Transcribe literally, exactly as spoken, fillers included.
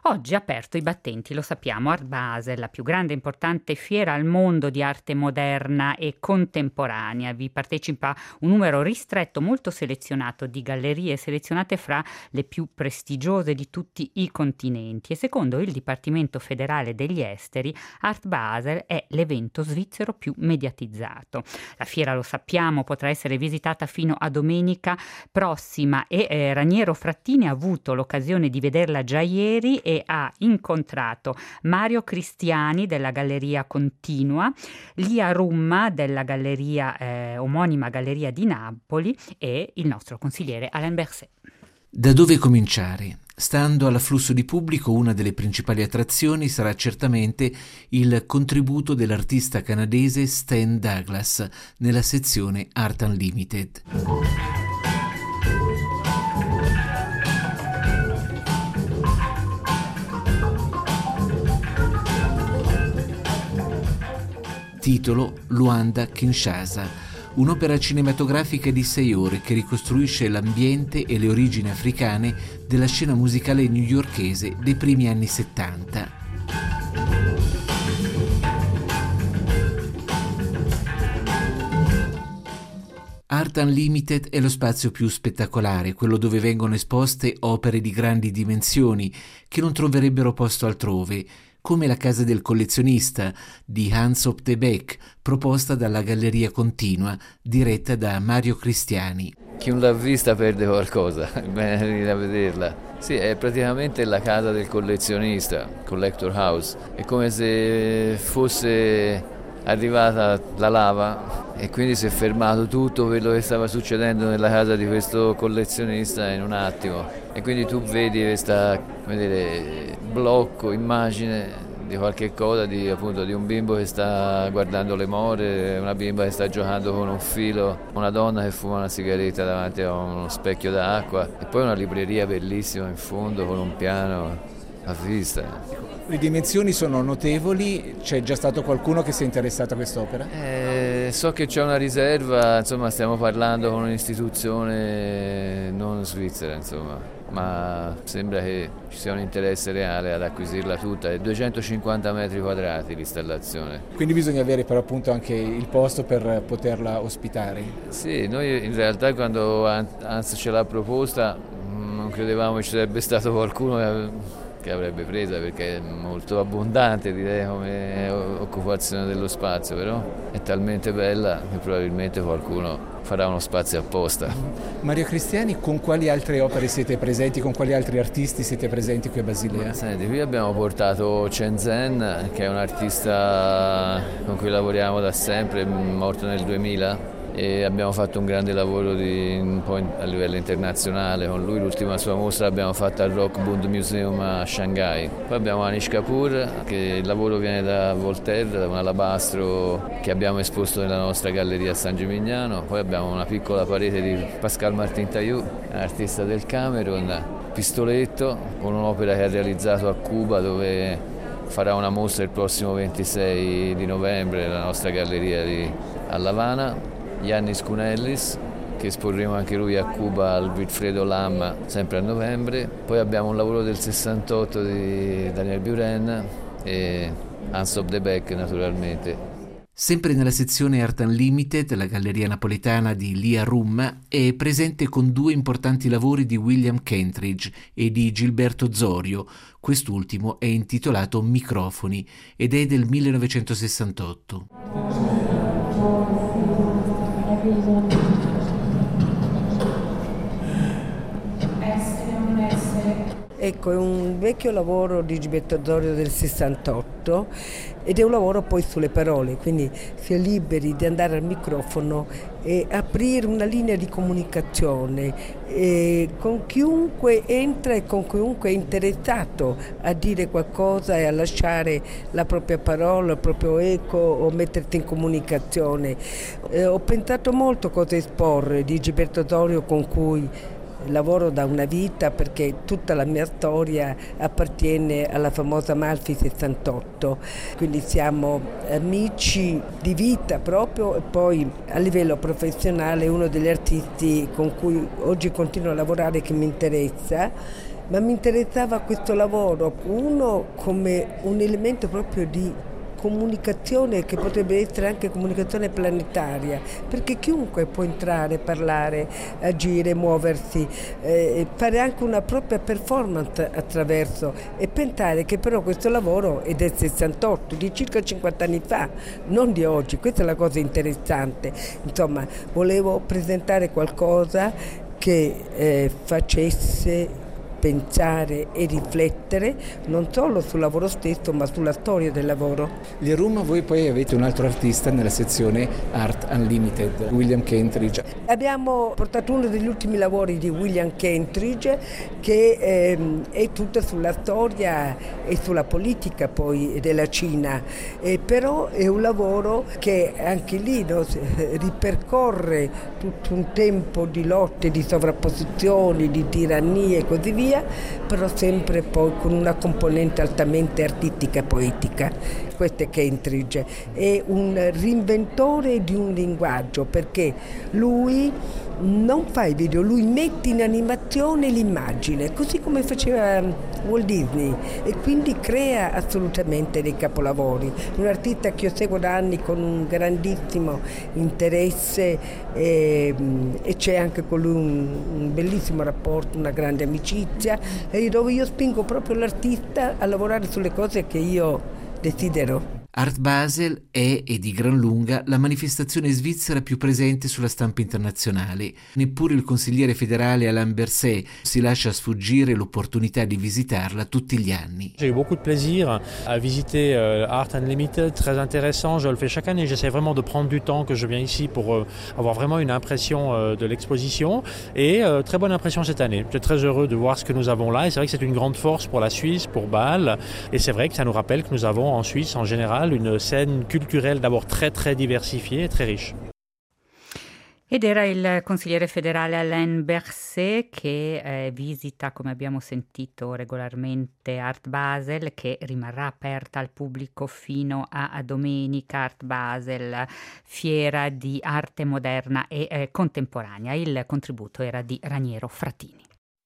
Oggi ha aperto i battenti, lo sappiamo, Art Basel, la più grande e importante fiera al mondo di arte moderna e contemporanea. Vi partecipa un numero ristretto, molto selezionato di gallerie, selezionate fra le più prestigiose di tutti i continenti. E secondo il Dipartimento federale degli esteri, Art Basel è l'evento svizzero più mediatizzato. La fiera, lo sappiamo, potrà essere visitata fino a domenica prossima e eh, Raniero Frattini ha avuto l'occasione di vederla già ieri e ha incontrato Mario Cristiani della Galleria Continua, Lia Rumma della galleria eh, omonima Galleria di Napoli e il nostro consigliere Alain Berset. Da dove cominciare? Stando all'afflusso di pubblico, una delle principali attrazioni sarà certamente il contributo dell'artista canadese Stan Douglas nella sezione Art Unlimited. Titolo Luanda Kinshasa, un'opera cinematografica di sei ore che ricostruisce l'ambiente e le origini africane della scena musicale newyorkese dei primi anni settanta. Art Unlimited è lo spazio più spettacolare, quello dove vengono esposte opere di grandi dimensioni che non troverebbero posto altrove, come la casa del collezionista di Hans op de Beek, proposta dalla Galleria Continua, diretta da Mario Cristiani. Chi non l'ha vista perde qualcosa, è bene venire a vederla. Sì, è praticamente la casa del collezionista, Collector House. È come se fosse arrivata la lava e quindi si è fermato tutto quello che stava succedendo nella casa di questo collezionista in un attimo. E quindi tu vedi questa, come dire, blocco, immagine di qualche cosa, di, appunto, di un bimbo che sta guardando le more, una bimba che sta giocando con un filo, una donna che fuma una sigaretta davanti a uno specchio d'acqua e poi una libreria bellissima in fondo con un piano a vista. Le dimensioni sono notevoli, c'è già stato qualcuno che si è interessato a quest'opera? Eh, so che c'è una riserva, insomma stiamo parlando con un'istituzione non svizzera, insomma, ma sembra che ci sia un interesse reale ad acquisirla tutta. È duecentocinquanta metri quadrati l'installazione. Quindi bisogna avere però appunto anche il posto per poterla ospitare? Sì, noi in realtà quando Hans ce l'ha proposta non credevamo che ci sarebbe stato qualcuno che che avrebbe presa, perché è molto abbondante, direi, come occupazione dello spazio, però è talmente bella che probabilmente qualcuno farà uno spazio apposta. Mario Cristiani, con quali altre opere siete presenti, con quali altri artisti siete presenti qui a Basilea? Senti, qui abbiamo portato Chen Zhen, che è un artista con cui lavoriamo da sempre, morto nel duemila, e abbiamo fatto un grande lavoro di, un po' a livello internazionale con lui. L'ultima sua mostra l'abbiamo fatta al Rock Bund Museum a Shanghai. Poi abbiamo Anish Kapoor, che il lavoro viene da Voltaire, da un alabastro che abbiamo esposto nella nostra galleria a San Gimignano. Poi abbiamo una piccola parete di Pascal Martin Taillou, un artista del Camerun, Pistoletto, con un'opera che ha realizzato a Cuba, dove farà una mostra il prossimo ventisei di novembre nella nostra galleria di, a La Habana. Yannis Cunellis, che esporremo anche lui a Cuba al Wilfredo Lam sempre a novembre. Poi abbiamo un lavoro del sessantotto di Daniel Buren e Hans op de Beek, naturalmente. Sempre nella sezione Art Unlimited, la galleria napoletana di Lia Rumma è presente con due importanti lavori di William Kentridge e di Gilberto Zorio. Quest'ultimo è intitolato Microfoni ed è del millenovecentosessantotto. Essere o non essere. Ecco, è un vecchio lavoro di Gilberto Zorio del sessantotto ed è un lavoro poi sulle parole, quindi si è liberi di andare al microfono e aprire una linea di comunicazione eh, con chiunque entra e con chiunque è interessato a dire qualcosa e a lasciare la propria parola, il proprio eco o metterti in comunicazione. Eh, ho pensato molto cosa esporre di Gilberto Zorio, con cui lavoro da una vita, perché tutta la mia storia appartiene alla famosa Amalfi sessantotto, quindi siamo amici di vita proprio, e poi a livello professionale uno degli artisti con cui oggi continuo a lavorare, che mi interessa, ma mi interessava questo lavoro, uno come un elemento proprio di comunicazione che potrebbe essere anche comunicazione planetaria, perché chiunque può entrare, parlare, agire, muoversi, eh, fare anche una propria performance attraverso, e pensare che però questo lavoro è del sessantotto, di circa cinquanta anni fa, non di oggi. Questa è la cosa interessante. Insomma, volevo presentare qualcosa che eh, facesse pensare e riflettere non solo sul lavoro stesso ma sulla storia del lavoro. Lì a Roma voi poi avete un altro artista nella sezione Art Unlimited, William Kentridge. Abbiamo portato uno degli ultimi lavori di William Kentridge che ehm, è tutta sulla storia e sulla politica poi della Cina, e però è un lavoro che anche lì no, ripercorre tutto un tempo di lotte, di sovrapposizioni, di tirannie e così via, però sempre poi con una componente altamente artistica e poetica. Questo è Kentridge, è un reinventore di un linguaggio, perché lui non fa i video, lui mette in animazione l'immagine, così come faceva Walt Disney, e quindi crea assolutamente dei capolavori. Un artista che io seguo da anni con un grandissimo interesse, e, e c'è anche con lui un, un bellissimo rapporto, una grande amicizia, e dove io spingo proprio l'artista a lavorare sulle cose che io desidero. Art Basel è, e di gran lunga, la manifestazione svizzera più presente sulla stampa internazionale. Neppure il consigliere federale Alain Berset si lascia sfuggire l'opportunità di visitarla tutti gli anni. J'ai eu beaucoup de plaisir à visiter euh, Art Unlimited, très intéressant. Je le fais chaque année. J'essaie vraiment de prendre du temps que je viens ici pour euh, avoir vraiment une impression euh, de l'exposition. Et euh, très bonne impression cette année. J'étais très heureux de voir ce que nous avons là. Et c'est vrai que c'est une grande force pour la Suisse, pour Bâle. Et c'est vrai que ça nous rappelle que nous avons en Suisse en général une scène culturelle d'abord très très diversifiée et très riche. Ed era il consigliere federale Alain Berset che eh, visita, come abbiamo sentito, regolarmente Art Basel, che rimarrà aperta al pubblico fino a, a domenica. Art Basel, fiera di arte moderna e eh, contemporanea. Il contributo era di Raniero Fratini.